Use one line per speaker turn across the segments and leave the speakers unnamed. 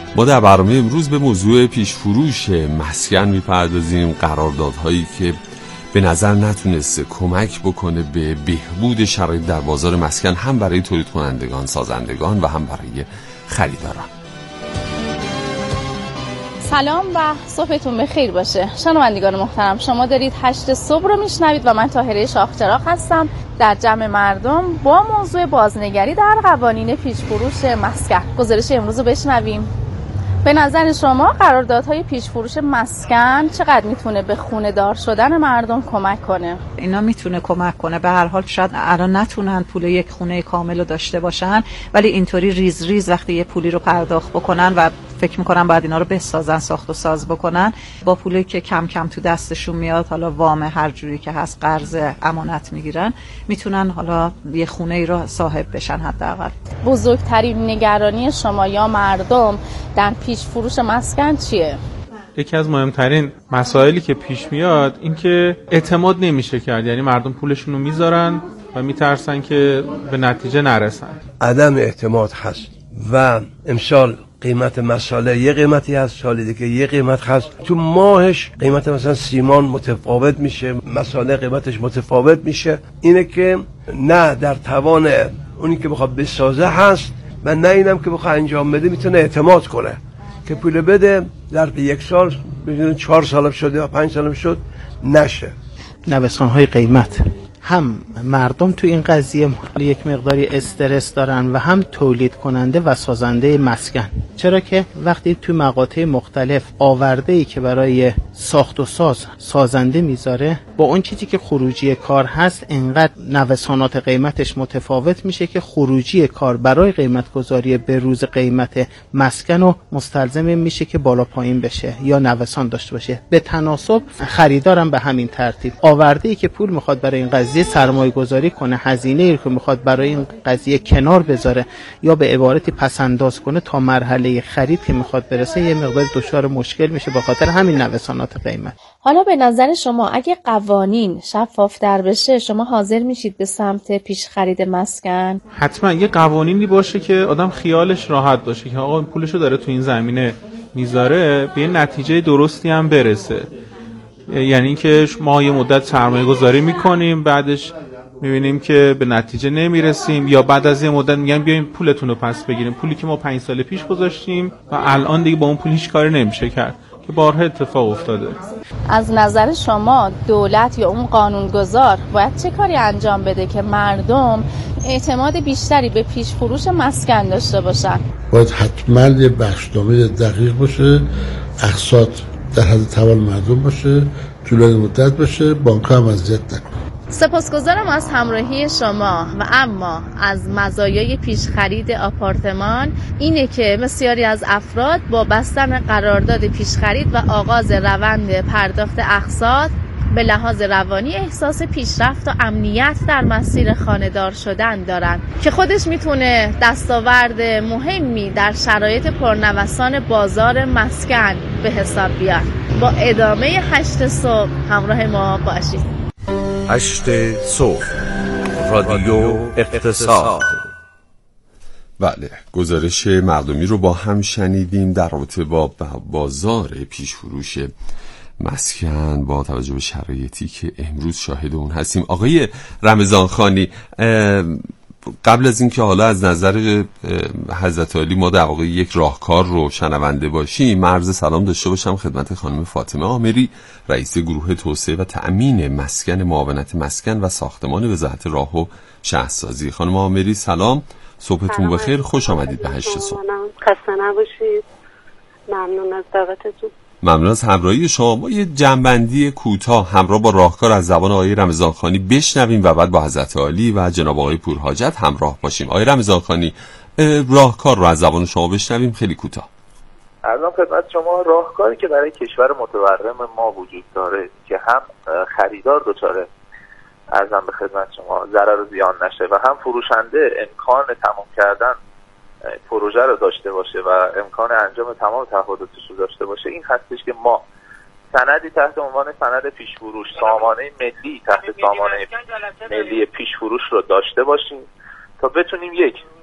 ما در برنامه امروز به موضوع پیش فروش مسکن میپردازیم. قراردادهایی که به نظر نتونسته کمک بکنه به بهبود شرایط در بازار مسکن، هم برای تولید کنندگان، سازندگان و هم برای خریداران.
سلام و صبحتون بخیر باشه. شنوندگان محترم، شما دارید 8 صبح رو میشنوید و من طاهره شاخچراغ هستم در جمع مردم با موضوع بازنگری در قوانین پیش فروش مسکن. گزارش امروز رو بشنویم. به نظر شما قراردادهای پیش فروش مسکن چقدر میتونه به خونه دار شدن مردم کمک کنه؟
اینا میتونه کمک کنه. به هر حال شاید الان نتونن پول یک خونه کامل رو داشته باشن، ولی اینطوری ریز ریز وقتی یه پولی رو پرداخت بکنن و فکر میکنم باید اینا رو بسازن، ساخت و ساز بکنن، با پولی که کم کم تو دستشون میاد، حالا وام هر جوری که هست، قرض امانت میگیرن، میتونن حالا یه خونه ای رو صاحب بشن. حداقل
بزرگترین نگرانی شما یا مردم در پیش فروش مسکن چیه؟
یکی از مهمترین مسائلی که پیش میاد این که اعتماد نمیشه کرد. یعنی مردم پولشون رو میذارن و میترسن که به نتیجه نرسن.
عدم اعتماد هست و امسال قیمت مساله یه قیمتی هست، سال دیگه یه قیمت هست. تو ماهش قیمت مثلا سیمان متفاوت میشه، مساله قیمتش متفاوت میشه. اینه که نه در توان اونی که بخواد بسازه هست و نه اینم که بخواد انجام بده میتونه اعتماد کنه که پول بده در 1 سال، 4 سال شده یا 5 سال شد نشه.
نوسان‌های قیمت، هم مردم تو این قضیه یک مقداری استرس دارن و هم تولید کننده و سازنده مسکن، چرا که وقتی تو مقاطع مختلف آورده‌ای که برای ساخت و سازنده میذاره با اون چیزی که خروجی کار هست، انقدر نوسانات قیمتش متفاوت میشه که خروجی کار برای قیمت گذاری به روز قیمت مسکن رو مستلزم میشه که بالا پایین بشه یا نوسان داشته باشه. به تناسب خریدارم به همین ترتیب آورده‌ای که پول میخواد برای این قضیه سرمایه گذاری کنه، هزینه‌ای که میخواد برای این قضیه کنار بذاره یا به عبارتی پس انداز کنه تا مرحله خرید که میخواد برسه، یه مقدار دچار مشکل میشه به خاطر همین نوسانات قیمت.
حالا به نظر شما اگه قوانین شفاف‌تر بشه، شما حاضر میشید به سمت پیش خرید مسکن؟
حتما یه قوانینی باشه که آدم خیالش راحت باشه که آقا پولشو داره تو این زمینه میذاره، به یه نتیجه درستی هم برسه. یعنی اینکه ما یه مدت سرمایه گذاری میکنیم، بعدش میبینیم که به نتیجه نمیرسیم، یا بعد از یه مدت میگن بیاین پولتون رو پس بگیریم، پولی که ما 5 سال پیش گذاشتیم و الان دیگه با اون پول هیچ کاری نمیشه کرد، که بارها اتفاق افتاده.
از نظر شما دولت یا اون قانونگذار باید چه کاری انجام بده که مردم اعتماد بیشتری به پیش فروش مسکن داشته باشن؟
باید حتما یه بخشنامه دقیق باشه، اقساط در حد توان مردم باشه، طولانی مدت باشه، بانک‌ها هم اذیت نکنه.
سپاسگزارم از همراهی شما. و اما از مزایای پیش خرید آپارتمان اینه که بسیاری از افراد با بستن قرارداد پیش خرید و آغاز روند پرداخت اقساط به لحاظ روانی احساس پیشرفت و امنیت در مسیر خانه‌دار شدن دارن که خودش میتونه دستاورد مهمی در شرایط پرنوسان بازار مسکن به حساب بیاد. با ادامه 8 صبح همراه ما باشید.
8 صبح، رادیو اقتصاد.
بله، گزارش مردمی رو با هم شنیدیم در رابطه با بازار پیش فروش مسکن با توجه به شرایطی که امروز شاهد اون هستیم. آقای رمضانخانی، قبل از اینکه حالا از نظر حضرت عالی ما در واقع یک راهکار رو شنونده باشیم، عرض سلام داشته باشم خدمت خانم فاطمه عامری، رئیس گروه توسعه و تأمین مسکن معاونت مسکن و ساختمان وزارت راه و شهرسازی. خانم عامری سلام، صبحتون بخیر، خوش آمدید به 8 صبح.
خسته نباشید. ممنون از دعوتتون.
ممنون از همراهی شما. ما یه جنبندی کوتاه همراه با راهکار از زبان آقای رمضانخانی بشنویم و بعد با حضرت عالی و جناب آقای پورحاجت همراه باشیم. آقای رمضانخانی، راهکار رو از زبان شما بشنویم خیلی کوتاه.
عرضم خدمت شما، راهکاری که برای کشور متورم ما وجود داره که هم خریدار دچار ارزم به خدمت شما ضرر و زیان نشه و هم فروشنده امکان تمام کردن پروژه رو داشته باشه و امکان انجام تمام تعهداتش رو داشته باشه، این هستش که ما سندی تحت عنوان سند پیش فروش، سامانه ملی تحت سامانه ملی پیش فروش رو داشته باشیم تا بتونیم یک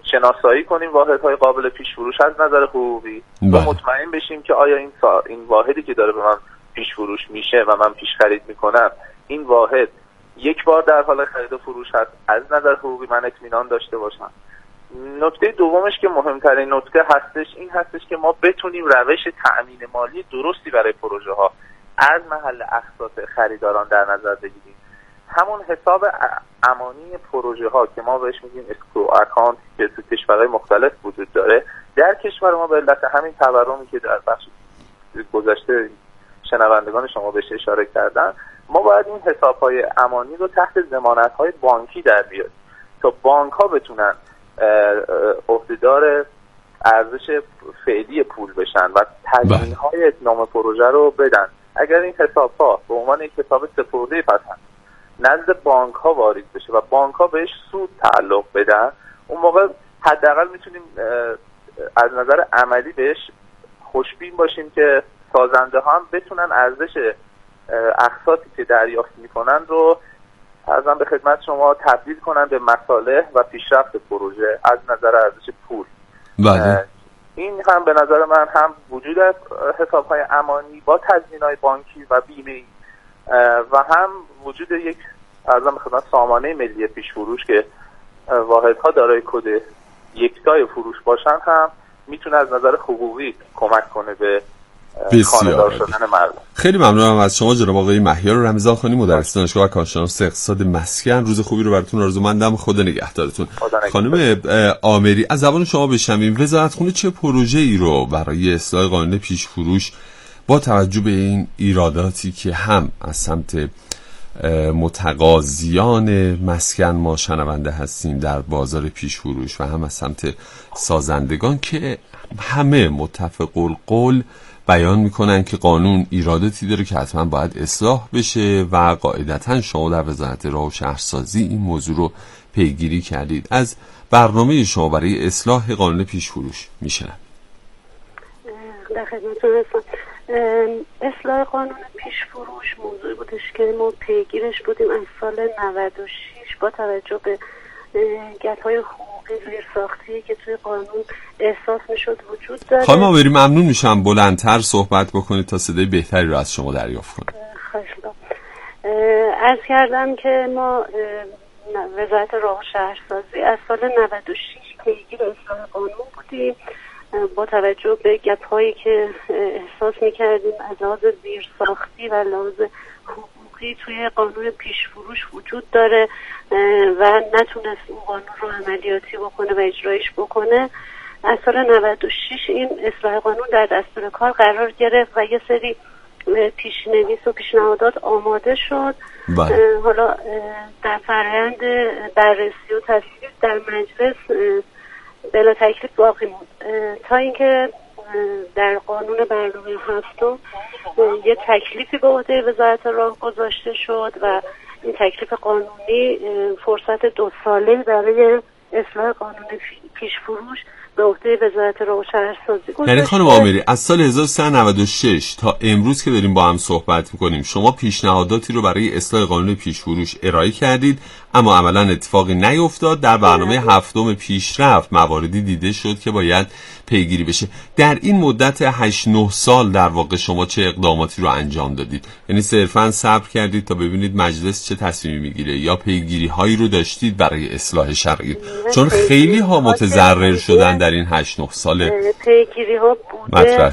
شناسایی کنیم واحدهای قابل پیش فروش از نظر حقوقی و مطمئن بشیم که آیا این واحدی که داره به من پیش فروش میشه و من پیش خرید میکنم، این واحد یک بار در حال خرید و فروش هست، از نظر حقوقی من اطمینان داشته باشم. نکته دومش که مهمترین نکته هستش این هستش که ما بتونیم روش تأمین مالی درستی برای پروژه ها از محل اقساط خریداران در نظر بگیریم. همون حساب امانی پروژه ها که ما بهش میگیم اسکرو اکانت که تو کشورهای مختلف وجود داره، در کشور ما به علت همین تورمی که در بخش گذشته شنوندگان شما بهش اشاره کردن، ما باید این حساب‌های امانی رو تحت ضمانت‌های بانکی در بیاریم تا بانک‌ها بتونن عهدهدار ارزش فعلی پول بشن و تضمین‌های اتمام پروژه رو بدن. اگر این حساب‌ها به عنوان یک حساب سپرده پسند نزد بانک‌ها وارد بشه و بانک‌ها بهش سود تعلق بدن، اون موقع حداقل میتونیم از نظر عملی بهش خوشبین باشیم که سازنده ها هم بتونن ارزش اقساطی که دریافت میکنن رو ارزم به خدمت شما تبدیل کنن به مصالح و پیشرفت پروژه از نظر ارزش پول. این هم به نظر من هم وجود حساب‌های امانی با تضمین‌های بانکی و بیمه‌ای و هم وجود یک ارزم به خدمت سامانه ملی پیش فروش که واحدها دارای کد یکتای فروش باشن هم میتونه از نظر حقوقی کمک کنه به خانه‌دار شدن مردم.
خیلی ممنونم از شما جناب آقای مهیار رمضانخانی، مدرس دانشگاه و کارشناس اقتصاد مسکن. روز خوبی رو براتون آرزومندم. خدا نگهدارتون. خانم آمری، از زبان شما بشنویم وزارتخونه چه پروژه‌ای رو برای اصلاح قانون پیش فروش با توجه به این ایراداتی که هم از سمت متقاضیان مسکن ما شنونده هستیم در بازار پیش فروش و هم از سمت سازندگان که همه متفق القول بیان میکنن که قانون ایراداتی داره که حتما باید اصلاح بشه و قاعدتا شما در وزارت راه و شهرسازی این موضوع رو پیگیری کردید. از برنامه شما برای اصلاح قانون پیش فروش میشنم.
در خدمتتون هستم. اصلاح قانون پیش فروش موضوعی بودش که ما پیگیرش بودیم از سال 96 با توجه به گپ‌های حقوقی زیرساختی که توی قانون احساس میشد وجود داره.
خانم آمری ممنون میشم بلندتر صحبت بکنید تا صدای بهتری رو از شما دریافت کنیم.
خواهش می‌کنم. عرض کردم که ما وزارت راه و شهرسازی از سال 96 پیگیر اصلاح قانون بودیم با توجه به گپ‌هایی که احساس می‌کردیم از لحاظ زیرساختی و لحاظ حقوقی توی قانون پیش فروش وجود داره و نتونست اون قانون رو عملیاتی بکنه و اجرایش بکنه. از سال 96 این اصلاح قانون در دستور کار قرار گرفت و یه سری پیشنویس و پیشنهادات آماده شد. حالا در فرآیند بررسی و تصویب در مجلس بلا تکلیف باقی موند تا اینکه در قانون برنامه هفتم یه تکلیفی به عهده وزارت راه گذاشته شد و این تکلیف قانونی فرصت 2 ساله برای اصلاح قانون پیش فروش به عهده وزارت راه و شهرسازی گذاشته.
یعنی خانم آمری از سال 1396 تا امروز که داریم با هم صحبت می‌کنیم شما پیشنهاداتی رو برای اصلاح قانون پیش فروش ارائه کردید اما عملاً اتفاقی نیفتاد. در برنامه هفتم پیشرفت مواردی دیده شد که باید پیگیری بشه. در این مدت 8-9 سال در واقع شما چه اقداماتی رو انجام دادید؟ یعنی صرفاً صبر کردید تا ببینید مجلس چه تصمیمی میگیره یا پیگیری هایی رو داشتید برای اصلاح شرایط؟ چون خیلی ها متضرر شدن در این 8-9 سال.
پیگیری ها بوده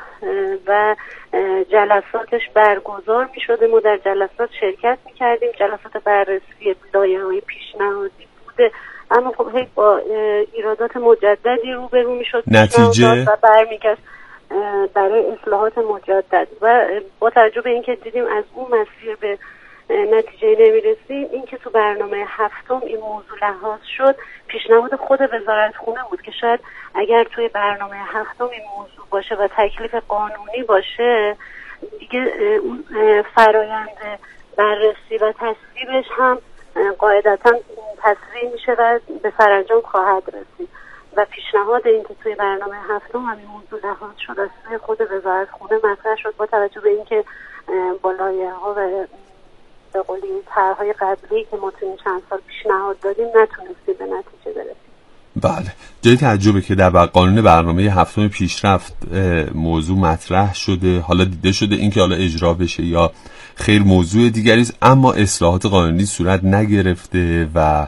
و جلساتش برگزار می شده. ما در جلسات شرکت می کردیم. جلسات بررسی لایحه‌های پیشنهادی بوده اما خب هی با ایرادات مجددی روبرو می شد
نتیجه
و برمیگشت برای اصلاحات مجدد و با توجه به اینکه دیدیم از اون مسیر به نتیجه نمیرسیم، این که تو برنامه هفتم این موضوع لحاظ شد پیشنهاد خود وزارتخونه بود که شاید اگر توی برنامه هفتم این موضوع باشه و تکلیف قانونی باشه دیگه اون فرایند بررسی و تصویبش هم قاعدتا تسریع میشه و به سرانجام خواهد رسید و پیشنهاد این که توی برنامه هفتم همین موضوع لحاظ شد از سوی خود وزارتخونه مطرح شد با توجه به اینکه با لایحه‌ها و به قولی طرح‌های قبلی که ما توی چند سال پیشنهاد دادیم نتونستیم به نتیجه برسیم.
بله، جای تعجبه که در قانون برنامه هفتم پیشرفت موضوع مطرح شده، حالا دیده شده این که حالا اجرا بشه یا خیر موضوع دیگری است، اما اصلاحات قانونی صورت نگرفته و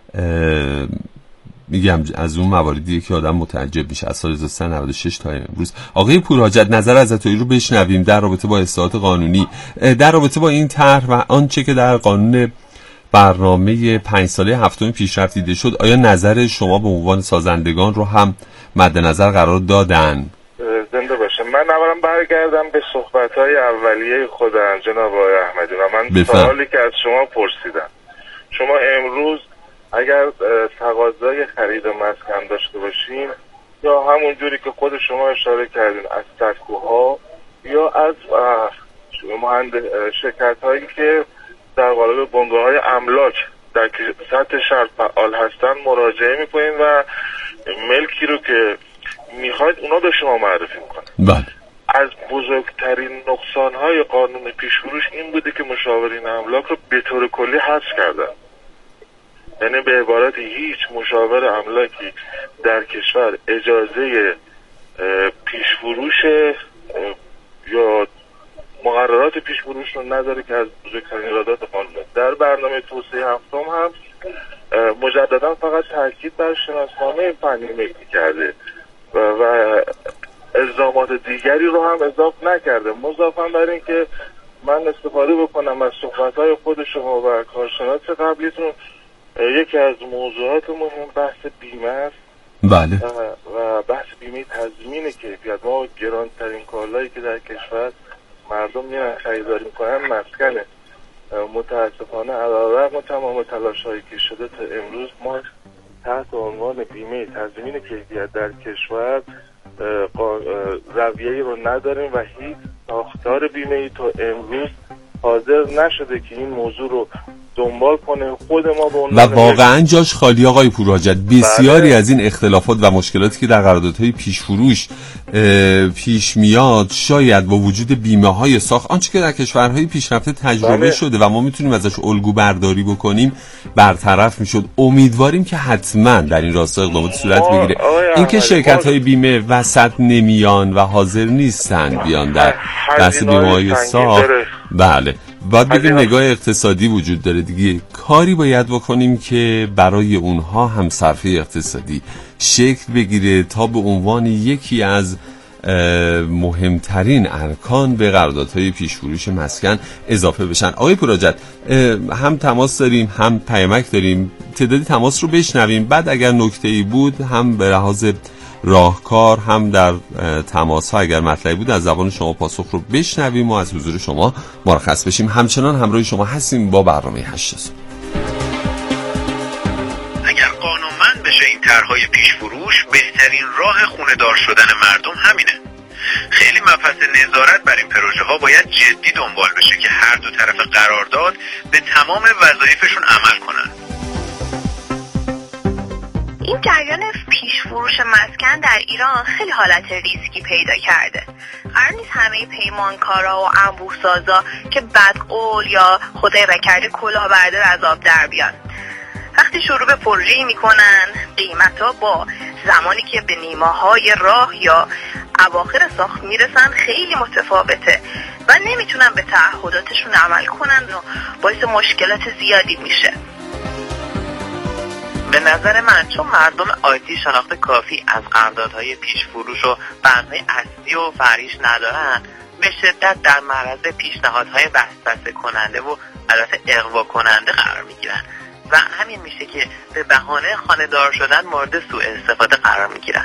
میگم از اون مواردیه که آدم متعجب میشه از سال 1396 تا امروز. آقای پورحاجت، نظر عزتایی رو بشنویم در رابطه با اصلاحات قانونی، در رابطه با این طرح و آنچه که در قانون برنامه 5 ساله هفتم پیشرفت دیده شد. آیا نظر شما به عنوان سازندگان رو هم مد نظر قرار دادن؟
زنده باشه. من اولا برگردم به صحبت‌های اولیه خودم جناب آقای احمدی و من سوالی که از شما پرسیدم، شما امروز اگر تقاضای خرید مسکن داشته باشین یا همون جوری که خود شما اشاره کردین از سکوها یا از شرکت‌هایی که در قالب بنگاه‌های املاک در سطح شهر فعال هستن مراجعه میکنین و ملکی رو که میخواید اونا به شما معرفی میکنن.
بله.
از بزرگترین نقصان‌های قانون پیش‌فروش این بوده که مشاورین املاک رو به طور کلی حذف کردن. یعنی به عبارت هیچ مشاور املاکی در کشور اجازه پیش‌فروش یا مقررات پیش‌فروش رو نداره که از بزرگترین ایرادات قانونه. در برنامه توسعه هفتم هم مجددا فقط تاکید بر شناسنامه فنی ملکی کرده و الزامات دیگری رو هم اضافه نکرده. مضافاً بر این که من استفاده بکنم از صحبت‌های خود شما و کارشناس قبلیتون، یکی از موضوعات مهم بحث بیمه است.
بله.
و بحث بیمه تضمین کیفیت. ما گرانترین کالایی که در کشور مردم میرن خریداری میکنن مسکنه. متاسفانه علیرغم تمام تلاش‌هایی که شده تا امروز ما تحت عنوان بیمه تضمین کیفیت در کشور رویه‌ای رو نداریم و هیچ ساختار بیمه‌ای تا امروز حاضر نشده که این موضوع رو دنبال کنه. خود ما به
و واقعا جاش خالی آقای پورحاجت. بسیاری از این اختلافات و مشکلاتی که در قراردادهای پیش‌فروش پیش میاد شاید با وجود بیمه‌های ساخت آنچه که در کشورهای پیشرفته تجربه شده و ما میتونیم ازش الگو برداری بکنیم برطرف میشد. امیدواریم که حتما در این راستا اقدامات صورت بگیره. اینکه شرکت‌های بیمه وسط نمیان و حاضر نیستن بیان در بحث بیمه‌های ساخت، بله، باید بگیم نگاه اقتصادی وجود داره دیگه. کاری باید بکنیم که برای اونها هم صرفه اقتصادی شکل بگیره تا به عنوان یکی از مهمترین ارکان به قراردادهای پیش‌فروش مسکن اضافه بشن. آقای پورحاجت، هم تماس داریم هم پیامک داریم، تعدادی تماس رو بشنویم، بعد اگر نکته‌ای بود هم به لحاظ راهکار هم در تماس ها اگر مطلبی بود از زبان شما پاسخ رو بشنویم و از حضور شما مرخص بشیم. همچنان همراه شما هستیم با برنامه 8 صبح.
اگر قانونمند بشه این طرحهای پیش‌فروش، بهترین راه خونه‌دار شدن مردم همینه. خیلی مبحث نظارت بر این پروژه ها باید جدی دنبال بشه که هر دو طرف قرارداد به تمام وظایفشون عمل کنن.
این جریان پیش‌فروش مسکن در ایران خیلی حالت ریسکی پیدا کرده. قرار نیست همه پیمانکارا و انبوه‌سازا که بدقول یا خدای نکرده کلاهبردار از آب در بیان. وقتی شروع به پروژه‌ای میکنن، قیمتا با زمانی که به نیمه‌های راه یا اواخر ساخت میرسن خیلی متفاوته و نمیتونن به تعهداتشون عمل کنن و باعث مشکلات زیادی میشه.
به نظر من چون مردم آیتی شناخت کافی از قراردادهای پیش‌فروش و بندهای اصلی و فرعیش ندارن، به شدت در معرض پیشنهادهای وسوسه کننده و البته اغوا کننده قرار میگیرن و همین میشه که به بهانه خانه‌دار شدن مورد سوء استفاده قرار میگیرن.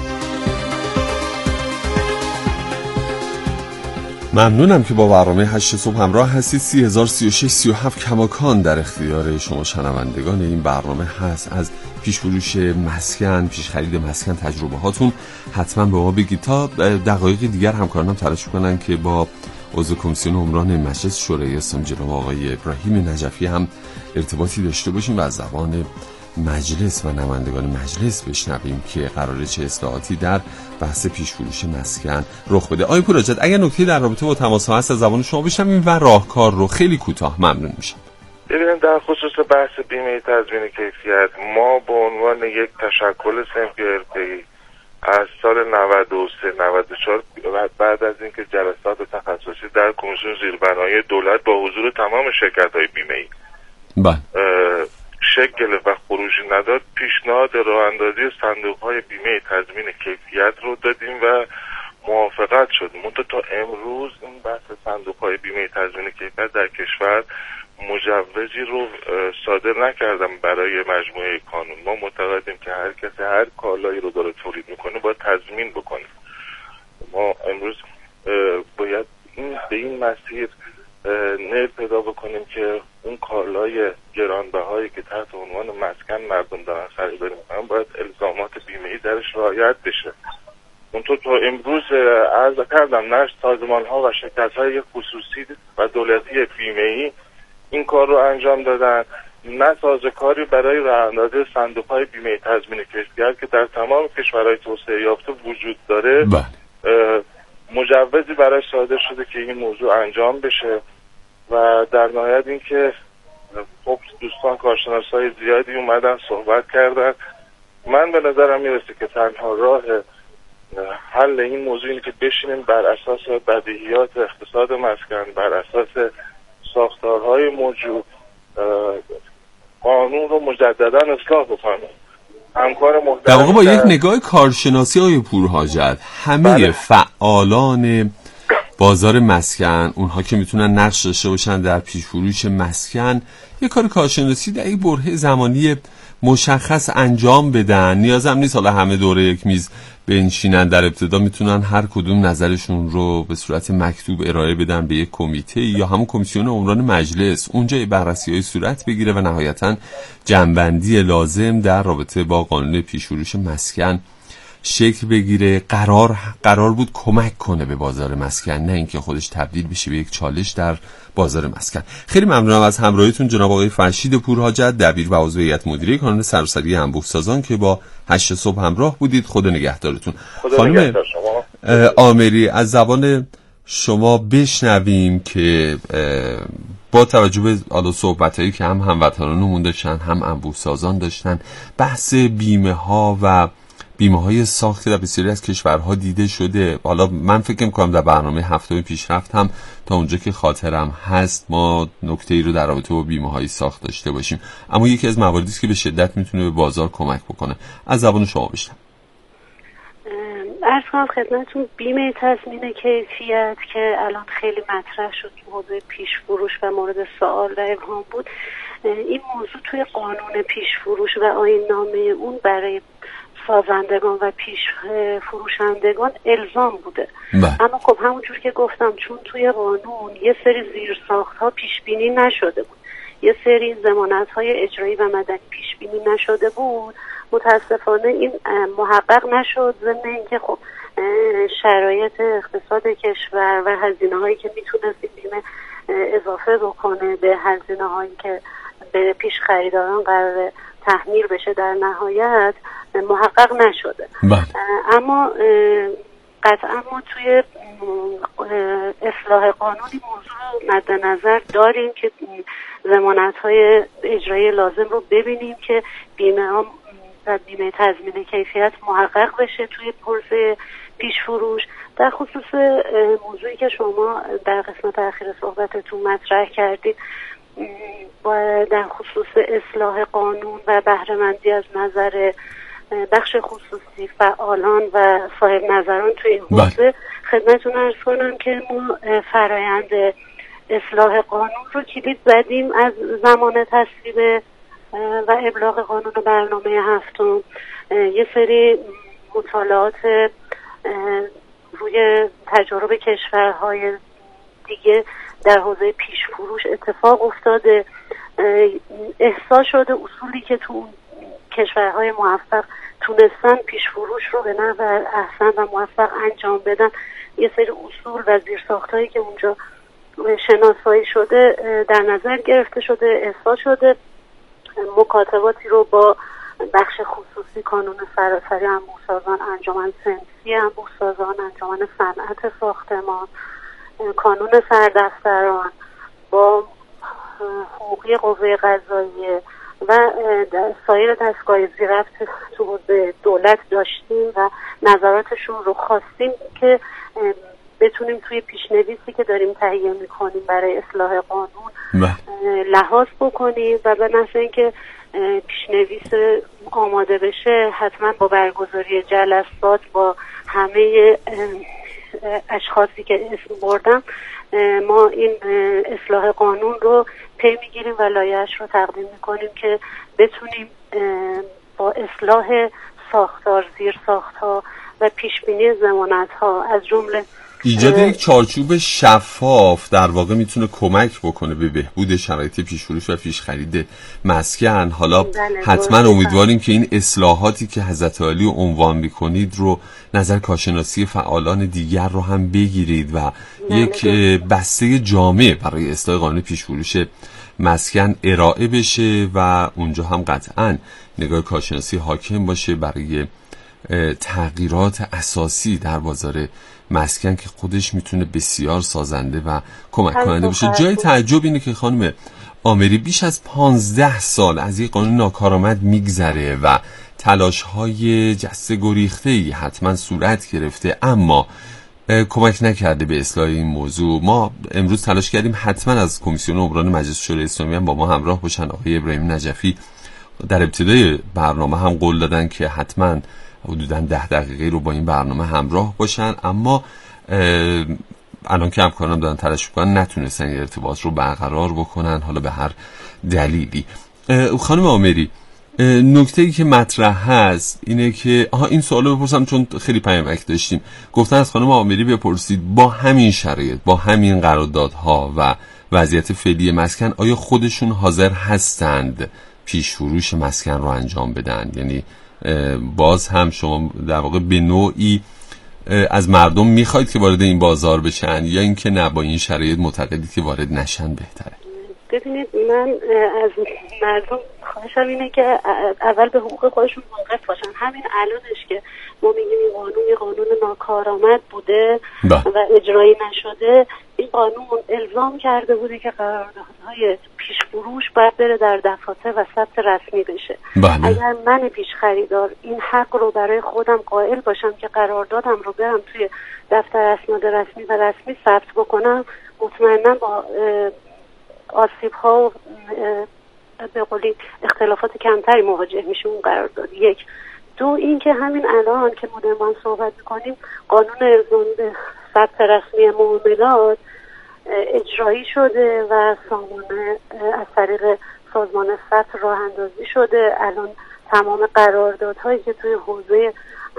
ممنونم که با برنامه 8 صبح همراه هستید. 30,036,37 کماکان در اختیار شما شنوندگان این برنامه هست. از پیش‌فروش مسکن، پیش خرید مسکن تجربه هاتون حتما به ما بگید. تا دقایق دیگر همکارانم تلاش میکنن که با عضو کمیسیون عمران مجلس شورای اسلامی جناب آقای ابراهیم نجفی هم ارتباطی داشته باشیم و از زبان مجلس و نمایندگان مجلس بشنویم که قراره چه اصلاحاتی در بحث پیش‌فروش مسکن رخ بده. آقای پورحاجت، اگر نکته در رابطه با تماس ها هست از زبان شما بشنویم و راهکار رو خیلی کوتاه ممنون میشم.
ببینید در خصوص بحث بیمه تضمین کیفیت، ما به عنوان یک تشکل صنفی حرفه‌ای از سال 93-94 بعد از اینکه جلسات تخصصی در کمیسیون زیربنایی دولت با حضور تمام شرکت‌های بیمه‌ای شکل گرفت و خروجی نداد، پیشنهاد راه اندازی صندوق‌های بیمه تضمین کیفیت رو دادیم و موافقت شد. منتها تا امروز این بحث صندوق‌های بیمه تضمین کیفیت در کشور مجوزی رو صادر نکردم برای مجموعه کانون. ما معتقدیم که هر کسی هر کالایی رو داره تولید میکنه باید تضمین بکنه. ما امروز باید به این مسیر نیل پیدا بکنیم که اون کالای گرانبهایی که تحت عنوان مسکن مردم دارن خریداری میکنن باید الزامات بیمه‌ای درش رعایت بشه. اونطور تا امروز عرض کردم نه سازمان‌ها و شرکت‌های خصوصی و دولتی بیمه‌ای این کار رو انجام دادن، نه سازوکاری برای راه اندازی صندوق‌های بیمه تضمین کیفیت که در تمام کشورهای توسعه یافته وجود داره مجوزی برای صادر شده که این موضوع انجام بشه. و در نهایت این که خب دوستان کارشناسای زیادی اومدن صحبت کردن، من به نظرم میرسه که تنها راه حل این موضوع اینه که بشینیم بر اساس بدیهیات اقتصاد مسکن، بر اساس ساختارهای موجود قانون رو مجددا اصلاح بکنیم. همکار محترم
در واقع با یک نگاه کارشناسی های پورحاجت همه فعالان بازار مسکن، اونها که میتونن نقش داشته باشن در پیش فروش مسکن، یک کار کارشناسی در یک برهه زمانی مشخص انجام بدن. نیاز هم نیست حالا همه دوره یک میز بنشینن، در ابتدا میتونن هر کدوم نظرشون رو به صورت مکتوب ارائه بدن به یک کمیته یا همون کمیسیون عمران مجلس، اونجا بررسی‌های صورت بگیره و نهایتاً جنبندی لازم در رابطه با قانون پیش فروش مسکن شکل بگیره. قرار بود کمک کنه به بازار مسکن، نه اینکه خودش تبدیل بشه به یک چالش در بازار مسکن. خیلی ممنونم از همراهیتون جناب آقای فرشید پورحاجت، دبیر و عضو هیئت مدیره کانون سراسری انبوه سازان که با 8 صبح همراه بودید. خدا نگهدارتون. خانم آمری، از زبان شما بشنویم که با توجه به صحبتایی که هم هموطنانمون داشتن هم انبوه سازان داشتن، بحث بیمه ها و بیمه های ساخته در بسیاری از کشورها دیده شده. حالا من فکر می‌کنم در برنامه هفتم پیشرفت هم تا اونجا که خاطرم هست ما نکته‌ای رو در رابطه با بیمه های ساخت داشته باشیم، اما یکی از مواردی است که به شدت میتونه به بازار کمک بکنه. از زبان شما بشنوم.
عرض کنم خدمتتون بیمه تضمین کیفیت که الان خیلی مطرح شد تو حوزه پیش فروش و مورد سوال و ابهام بود، این موضوع توی قانون پیش فروش و آیین‌نامه اون برای سازندگان و پیش فروشندگان الزام بوده. اما خب همونجور که گفتم چون توی قانون یه سری زیرساخت‌ها پیش بینی نشده بود، یه سری ضمانت‌های اجرایی و مدنی پیش بینی نشده بود، متاسفانه این محقق نشد. ضمن اینکه خب شرایط اقتصاد کشور و هزینه‌هایی که میتونست این بیمه اضافه بکنه به هزینه‌هایی که به پیش خریداران قرار تحمیل بشه در نهایت محقق نشده. اما قطعا ما توی اصلاح قانونی موضوع رو مد نظر داریم که ضمانت‌های اجرایی لازم رو ببینیم که بیمه تضمین کیفیت محقق بشه توی پروسه پیش فروش. در خصوص موضوعی که شما در قسمت اخیر صحبتتون مطرح کردید در خصوص اصلاح قانون و بهره‌مندی از نظر بخش خصوصی، فعالان و صاحب نظران توی این حوزه، خدمتتون عرض کنم که ما فرایند اصلاح قانون رو کلید زدیم از زمان تصویب و ابلاغ قانون برنامه هفتم. یه سری مطالعات روی تجارب کشورهای دیگه در حوزه پیش فروش اتفاق افتاده، احساس شده اصولی که تو کشورهای موفق تونستن پیش فروش رو به نحو احسن و موفق انجام بدن. یه سری اصول و زیرساختایی که اونجا شناسایی شده در نظر گرفته شده، احساس شده. مکاتباتی رو با بخش خصوصی کانون سراسری انبوه سازان، انجمن صنفی انبوه سازان، انجمن صنعت ساختمان، کانون سردفتران، با حقوقی قوه قضاییه و سایر دستگاه زیرفت تو حوزه دولت داشتیم و نظراتشون رو خواستیم که بتونیم توی پیشنویسی که داریم تهیه میکنیم برای اصلاح قانون لحاظ بکنیم و به نحو اینکه پیشنویس آماده بشه حتما با برگزاری جلسات با همه اشخاصی که اسم بردم ما این اصلاح قانون رو پی میگیریم و لایحه‌اش رو تقدیم میکنیم که بتونیم با اصلاح ساختار، زیر ساخت‌ها و پیشبینی ضمانت‌ها از جمله
ایجاد یک چارچوب شفاف در واقع میتونه کمک بکنه به بهبود شرایط پیش‌فروش و پیش خرید مسکن. حالا حتما امیدواریم که این اصلاحاتی که حضرت عالی عنوان میکنید رو نظر کارشناسی فعالان دیگر رو هم بگیرید و یک بسته جامع برای اصلاح قانون پیش‌فروش مسکن ارائه بشه و اونجا هم قطعا نگاه کارشناسی حاکم باشه برای تغییرات اساسی در بازار مسکن که خودش میتونه بسیار سازنده و کمک کننده باشه. جای تعجب اینه که خانم آمری بیش از 15 سال از یک قانون ناکارآمد میگذره و تلاش‌های جسته گریخته‌ای حتما صورت گرفته اما کمک نکرده به اصلاح این موضوع. ما امروز تلاش کردیم حتما از کمیسیون عمران مجلس شورای اسلامی هم با ما همراه باشن. آقای ابراهیم نجفی در ابتدای برنامه هم قول دادن که حتما حدوداً 10 دقیقه رو با این برنامه همراه باشن، اما الان که همکاران دارن تلاش میکنن نتونستن این ارتباط رو برقرار بکنن، حالا به هر دلیلی. خانم آمری، نکته‌ای که مطرح هست اینه که این سوالو بپرسم چون خیلی پیامک داشتیم. گفتن از خانم آمری بپرسید با همین شرایط، با همین قراردادها و وضعیت فعلی مسکن آیا خودشون حاضر هستند پیش فروش مسکن رو انجام بدن؟ یعنی باز هم شما در واقع به نوعی از مردم میخواید که وارد این بازار بشن یا اینکه نه با این شرایط معتقدید که وارد نشن بهتره؟
ببینید من از مردم خواهشم اینه که اول به حقوق خودشون واقف باشن. همین الانش که ما میگیم این قانون ناکارآمد بوده و اجرایی نشده، این قانون الزام کرده بوده که قراردادهای پیش فروش باید بره در دفاتر و ثبت رسمی بشه. اگر من پیش خریدار این حق رو برای خودم قائل باشم که قراردادم رو برم توی دفتر اسناد رسمی و رسمی ثبت بکنم، مطمئنا با آسیب ها و به قولی اختلافات کمتری مواجه میشه اون قرارداد. یک. دو اینکه همین الان که ما داریم صحبت میکنیم قانون الزام به ثبت رسمی معاملات اجرایی شده و سامانه از طریق سازمان ثبت راه اندازی شده. الان تمام قراردادهایی که توی حوزه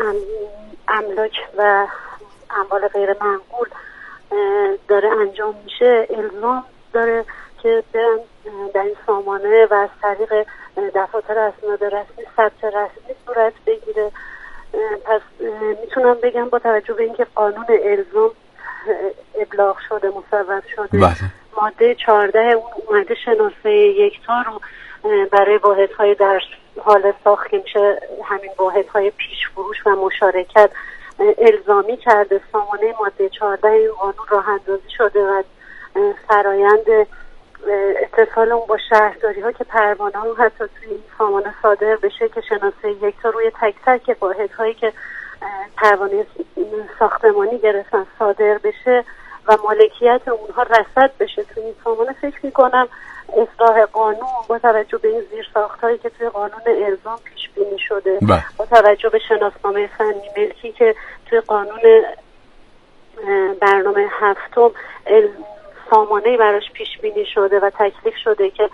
املاک و اموال غیر منقول داره انجام میشه الزام داره که برن در این سامانه و از طریق دفاتر اسناد رسمی ثبت رسمی صورت بگیره. پس میتونم بگم با توجه به اینکه قانون الزام ابلاغ شده، مصوب شده، ماده 14 اون اومده شناسه یکتا رو برای واحدهای در حال ساخت که میشه همین واحدهای پیش فروش و مشارکت الزامی کرده. سامانه ماده 14 این قانون راه اندازی شده و فرایند اتصال اون با شهرداری ها که پروانه هم حتی توی این سامانه صادر بشه که شناسه یکتا روی تک تک واحدهایی که پروانه ساختمانی گرفتن صادر بشه و مالکیت اونها رصد بشه توی این سامانه. فکر میکنم اصلاح قانون با توجه به این زیرساخت‌هایی که توی قانون الزام پیش بینی شده، با توجه به شناسنامه فنی ملکی که توی قانون برنامه هفتم سامانه‌ای براش پیش بینی شده و تکلیف شده که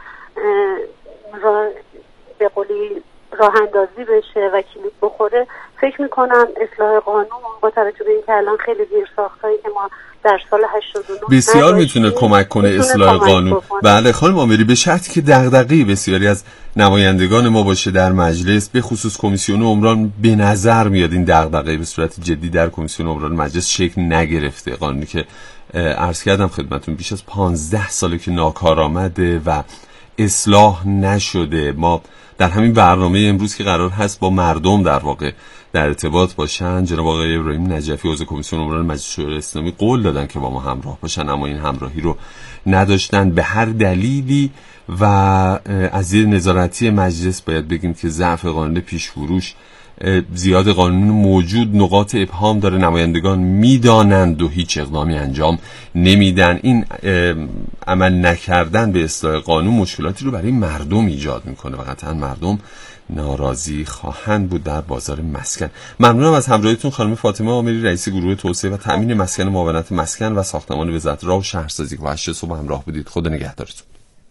به قولی راه اندازی بشه و کلید بخوره، فکر میکنم اصلاح قانون با توجه به اینکه الان خیلی زیرساخت‌هایی که ما در سال 89
بسیار میتونه کمک کنه اصلاح قانون. بله خانم آمری، به شرطی که دغدغه‌ای بسیاری از نمایندگان ما باشه در مجلس، به خصوص کمیسیون عمران، به نظر میاد این دغدغه به صورت جدی در کمیسیون عمران مجلس شکل نگرفته. قانونی که عرض کردم خدمتون بیش از 15 ساله که ناکارآمده و اصلاح نشده. ما در همین برنامه امروز که قرار هست با مردم در واقع در ارتباط باشن. جناب آقای ابراهیم نجفی عضو کمیسیون امور مجلس شورای اسلامی قول دادن که با ما همراه باشن، اما این همراهی رو نداشتن به هر دلیلی و از دید نظارتی مجلس باید بگیم که ضعف قانون پیش‌فروش زیاد، قانون موجود نقاط ابهام داره، نمایندگان میدانند و هیچ اقدامی انجام نمیدن. این عمل نکردن به اصلاح قانون مشکلاتی رو برای مردم ایجاد میکنه و قطعا مردم ناراضی خواهند بود در بازار مسکن. ممنونم از همراهیتون خانم فاطمه آمری، رئیس گروه توسعه و تأمین مسکن معاونت مسکن و ساختمان وزارت راه و شهرسازی که 8 صبح همراه بودید. خدا نگهدارتون.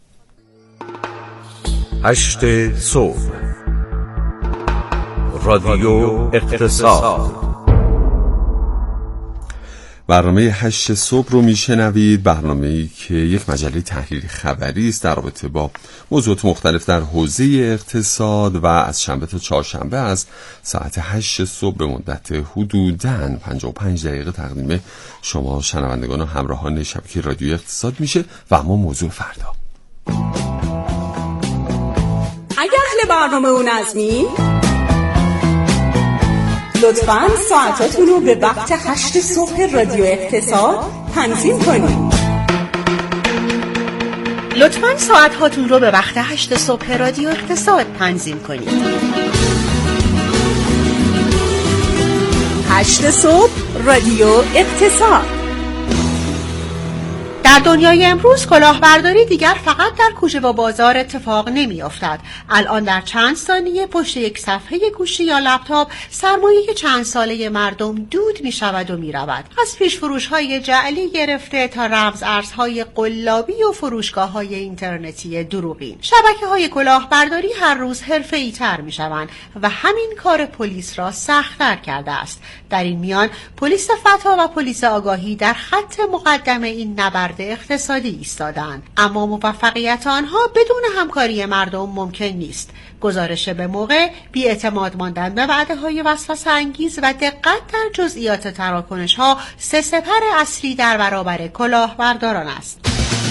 8 صبح رادیو اقتصاد.
برنامه 8 صبح رو میشنوید، برنامه‌ای که یک مجله تحلیل خبری است در رابطه با موضوعات مختلف در حوزه اقتصاد و از شنبه تا چهارشنبه از ساعت 8 صبح به مدت حدوداً 55 دقیقه تقدیم شما شنوندگان و همراهان شبکه رادیو اقتصاد میشه. و اما موضوع فردا،
اگر اهل برنامه اون نظمی لطفاً ساعتاتون رو به وقت 8 صبح رادیو اقتصاد تنظیم کنید.
لطفاً ساعتاتون رو به وقت 8 صبح رادیو اقتصاد تنظیم کنید.
8 صبح رادیو اقتصاد.
در دنیای امروز کلاهبرداری دیگر فقط در کوچه و بازار اتفاق نمی‌افتد. الان در چند ثانیه پشت یک صفحه گوشی یا لپتاپ سرمایه چند ساله مردم دود می‌شود و می‌رود. از پیش‌فروش‌های جعلی گرفته تا رمز ارزهای قلابی و فروشگاه‌های اینترنتی دروغین. شبکه‌های کلاهبرداری هر روز حرفه‌ای‌تر می‌شوند و همین کار پلیس را سخت‌تر کرده است. در این میان پلیس فتا و پلیس آگاهی در خط مقدم این نبرد اقتصادی ایستادند، اما موفقیت آنها بدون همکاری مردم ممکن نیست. گزارش به موقع، بی‌اعتماد ماندن به وعده‌های وسوسه انگیز و دقت در جزئیات تراکنش‌ها 3 سپر اصلی در برابر کلاهبرداران است.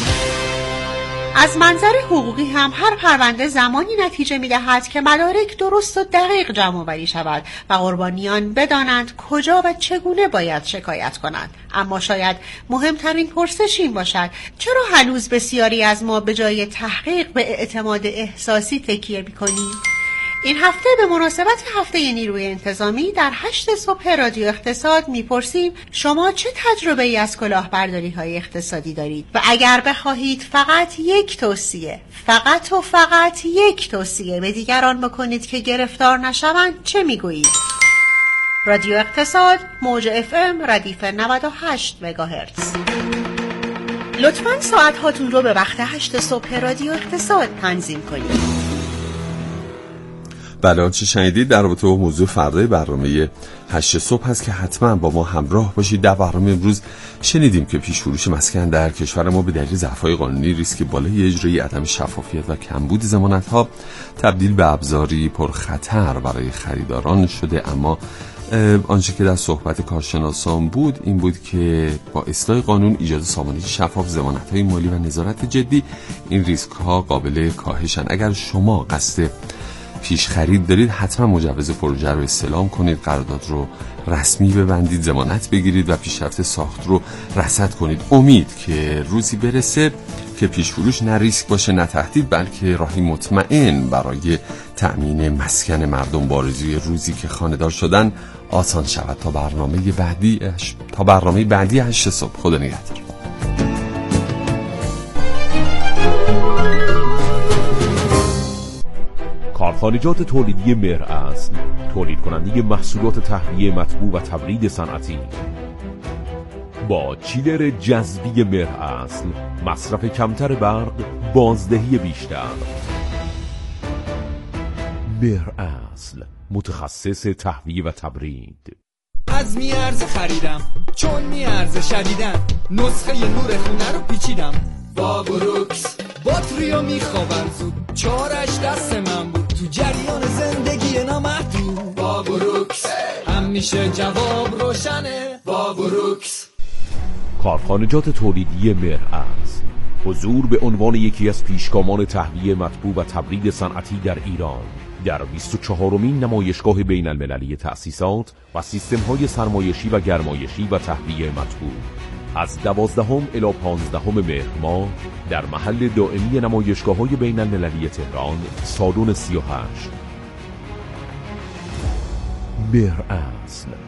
از منظر حقوقی هم هر پرونده زمانی نتیجه می‌دهد که مدارک درست و دقیق جمع‌آوری شود و قربانیان بدانند کجا و چگونه باید شکایت کنند. اما شاید مهمترین پرسش این باشد: چرا هنوز بسیاری از ما به جای تحقیق به اعتماد احساسی تکیه می‌کنیم؟ این هفته به مناسبت هفته نیروی انتظامی در 8 صبح رادیو اقتصاد میپرسیم شما چه تجربه‌ای از کلاهبرداری‌های اقتصادی دارید و اگر بخواهید فقط یک توصیه به دیگران بکنید که گرفتار نشوند چه میگویید؟ رادیو اقتصاد، موج FM ردیف 98 مگاهرتز. لطفاً ساعت هاتون رو به وقت 8 صبح رادیو اقتصاد تنظیم کنید.
بله، آنچه شنیدید در رابطه با موضوع فردای برنامه 8 صبح هست که حتما با ما همراه باشید. در برنامه امروز شنیدیم که پیش‌فروش مسکن در کشور ما به دلیل ضعف‌های قانونی، ریسک بالای اجرایی، عدم شفافیت و کمبود ضمانت‌ها تبدیل به ابزاری پرخطر برای خریداران شده. اما آنچه که در صحبت کارشناسان بود این بود که با اصلاح قانون، ایجاد سامانه شفاف، ضمانت‌های مالی و نظارت جدی، این ریسک‌ها قابل کاهشن. اگر شما قصد پیش خرید دارید حتما مجوز پروژه رو استلام کنید، قرارداد رو رسمی ببندید، ضمانت بگیرید و پیشرفت ساخت رو رصد کنید. امید که روزی برسه که پیش فروش نه ریسک باشه نه تهدید، بلکه راهی مطمئن برای تأمین مسکن مردم با آرزوی روزی که خانه‌دار شدن آسان شود. تا برنامه بعدی 8 صبح. خدا نگهدار.
کارخانجات تولیدی مهراصل، تولید کننده محصولات تهویه مطبوع و تبرید صنعتی، با چیلر جذبی مهراصل، مصرف کمتر برق، بازدهی بیشتر. مهراصل، متخصص تهویه و تبرید.
از میارزه خریدم چون میارزه شدیدن، نسخه نور خونه رو پیچیدم با بروکس، باتریو میخوابن زود، چارش دست من بود، تو جریان زندگی نامحدود با بروکس همیشه جواب روشنه با بروکس.
کارخانجات تولیدی مهراصل، حضور به عنوان یکی از پیشگامان تهویه مطبوع و تبرید صنعتی در ایران، در 24مین نمایشگاه بین المللی تأسیسات و سیستم‌های سرمایشی و گرمایشی و تهویه مطبوع از 12 الی 15 مهر ماه در محل دائمی نمایشگاه‌های بین المللی تهران، سالن 38. مهر اصل